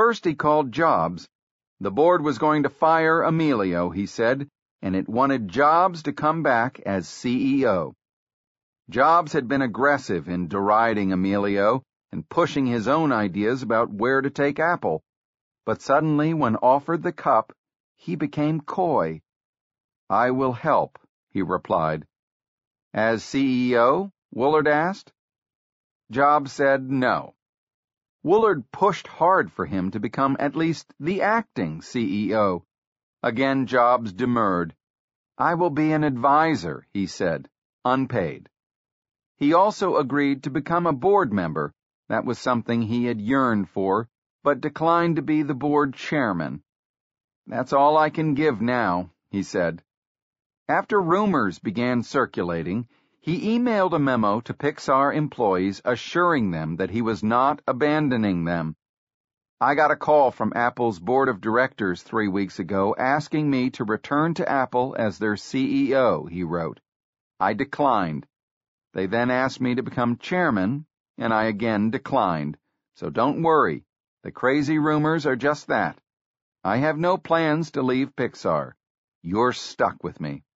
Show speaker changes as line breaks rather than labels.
First he called Jobs. The board was going to fire Emilio, he said, and it wanted Jobs to come back as CEO. Jobs had been aggressive in deriding Emilio and pushing his own ideas about where to take Apple. But suddenly, when offered the cup, he became coy. "I will help," he replied. "As CEO?" Woolard asked. Jobs said no. Woolard pushed hard for him to become at least the acting CEO. Again Jobs demurred. "I will be an advisor," he said, unpaid. He also agreed to become a board member. That was something he had yearned for, but declined to be the board chairman. "That's all I can give now," he said. After rumors began circulating, he emailed a memo to Pixar employees assuring them that he was not abandoning them. "I got a call from Apple's board of directors 3 weeks ago asking me to return to Apple as their CEO," he wrote. "I declined. They then asked me to become chairman, and I again declined. So don't worry. The crazy rumors are just that. I have no plans to leave Pixar. You're stuck with me."